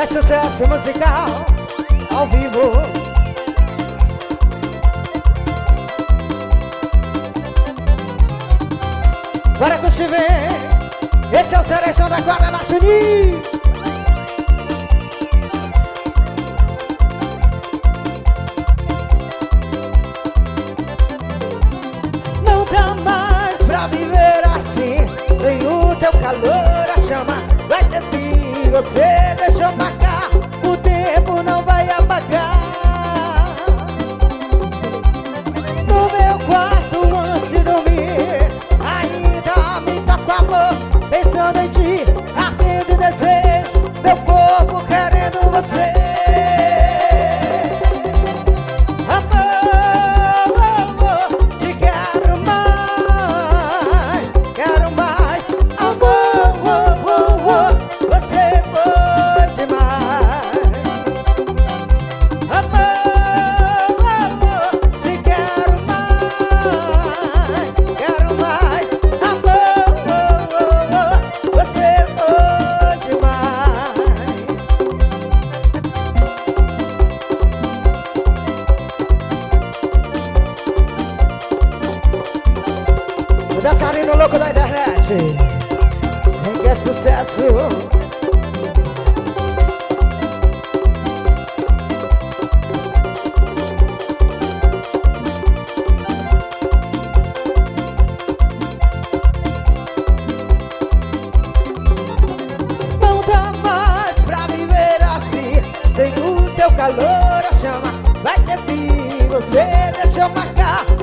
É sucesso musical ao vivo. Bora que se vê. Esse é o Cerejão da Guarda Nacional. Não dá mais pra viver assim. Vem o teu calor, a chama vai ter fim. Você deixou marcar, o tempo não vai apagar. No meu quarto antes de dormir, ainda me toco amor, pensando em ti, ardendo desejo, meu corpo querendo você. Dançarino louco da internet, que é sucesso. Não dá mais pra viver assim, sem o teu calor, a chama vai ter fim. Você deixou marcar,